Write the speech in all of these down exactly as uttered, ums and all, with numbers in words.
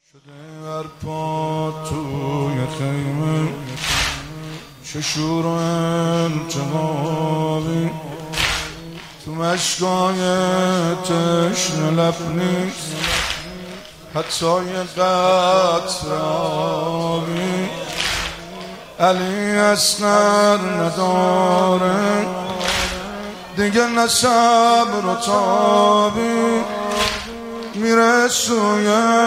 شده برپا توی خیمه چه شور و انتقابی تو مشکای تشن لب نیست حتی یه قطر آبی علی اصغر نداره دیگه نه صبر و تابی میره سوی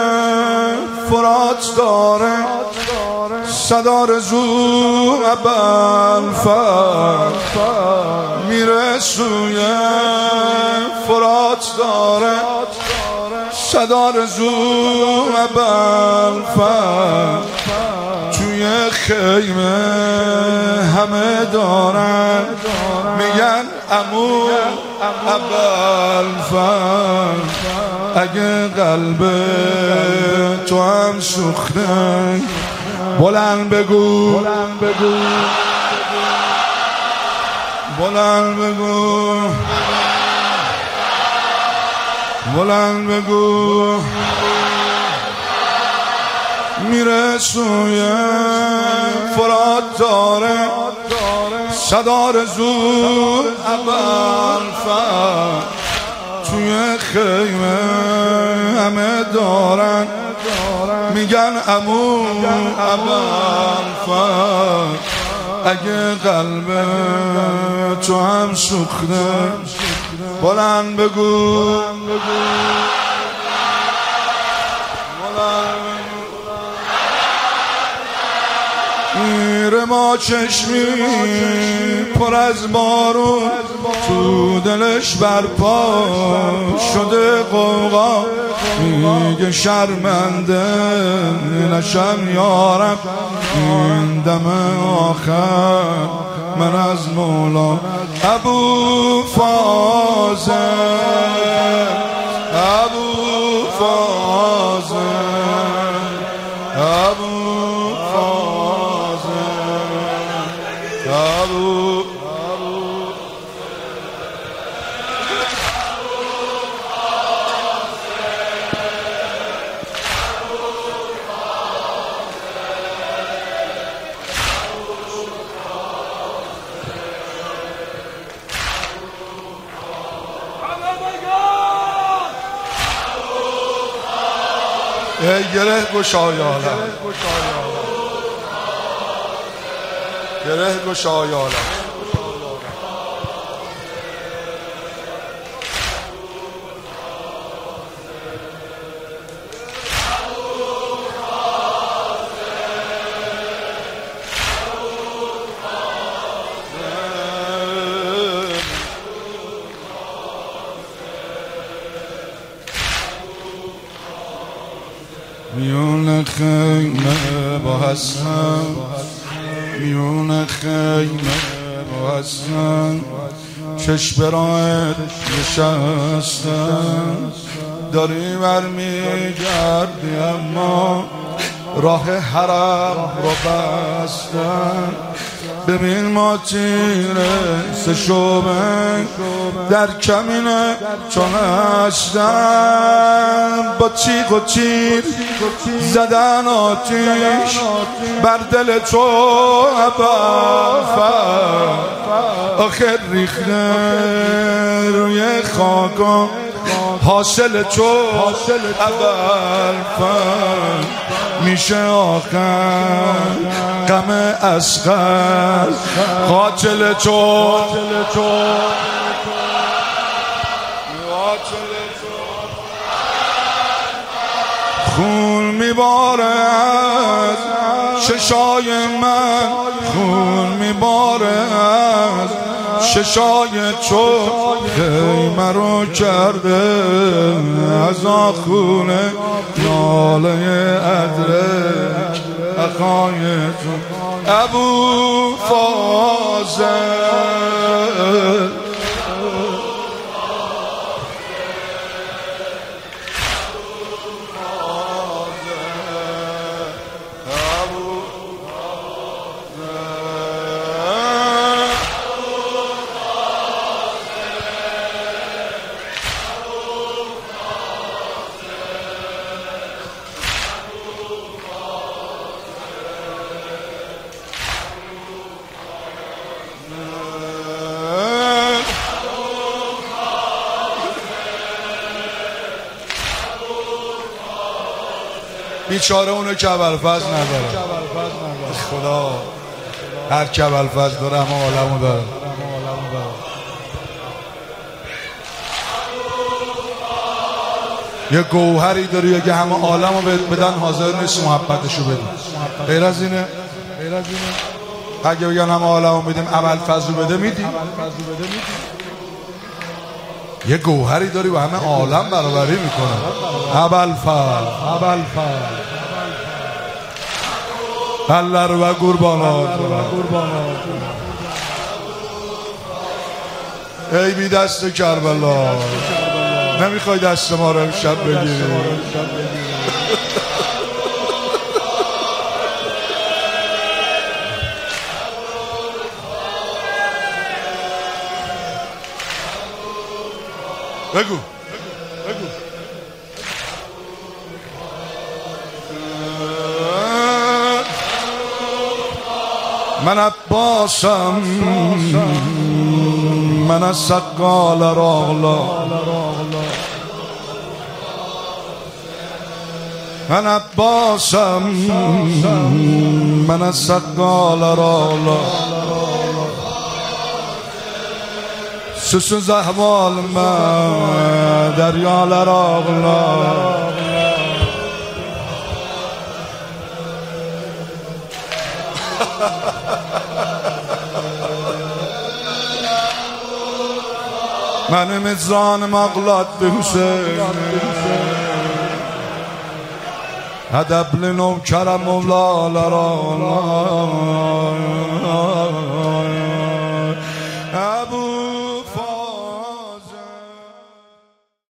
فرات داره صدا رزو ابوالفضل میره سوی فرات داره صدا رزو ابوالفضل توی خیمه همه دارن میگن عمو ابوالفضل اگه قلب تو هم سوخته بلند بگو بلند بگو بلند بگو بلند بگو میره سوی فرات داره صدا رزو ابوالفضل توی خیمه همه دارن میگن عمو ابوالفضل اگه قلب تو هم سوخته بلند بگو میره ما چشمی پر از بارون تو دلش برپا شده قوقا میگه شرمنده نشم یارم این دم آخر من از مولا ابوالفضل ابوالفضل ابوالفضل ابو گره گشایالم گره گشایالم میون خیمه با حسن میون خیمه با حسن چشم برایت نشستن داری برمیگردی اما راه حرم رو بستن ببین ما تیره سه شعبه در کمینه چون هستن با تیغ و تیر زدن آتیش بر دل تو ابوالفضل آخر ریخته روی خاکم حاصل تو ابوالفضل میشه آخر غم اصغر قاتل تو خون میباره از ششای من خون میباره از ششای تو خیمه رو کرده از آخونه ناله ادرک اخای تو ابوالفضل بیچاره اونو که ابوالفضل نداره. خدا هر که ابوالفضل داره همه عالمو داره. یه گوهری داری اگه همه عالمو بدن حاضر نیست محبتشو بدیم. غیر از اینه اگه بگن همه عالمو بدیم ابوالفضل بده میدیم. یه گوهری داری و همه عالم برابری میکنه. ابوالفضل ابوالفضل الله رو و قربانات ای بی دست کربلا نمیخوای دست ما رو امشب بگیری؟ بگو بگو من عباسم من از سقال راغلا من عباسم من از سقال راغلا سوسو زحوال من دریا راغلا من مزران مغلط به حسین ادب لنو کرم مولا لرانا